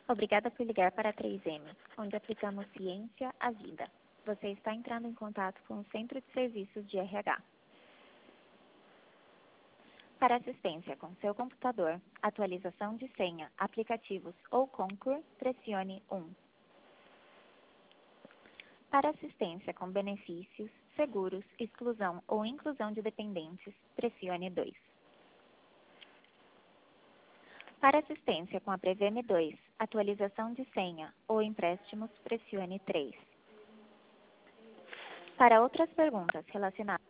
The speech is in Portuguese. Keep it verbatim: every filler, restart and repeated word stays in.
Obrigada por ligar para a três M, onde aplicamos ciência à vida. Você está entrando em contato com o Centro de Serviços de R H. Para assistência com seu computador, atualização de senha, aplicativos ou concurso, pressione um. Para assistência com benefícios, seguros, exclusão ou inclusão de dependentes, pressione dois. Para assistência com a Preveme dois, atualização de senha ou empréstimos, pressione três. Para outras perguntas relacionadas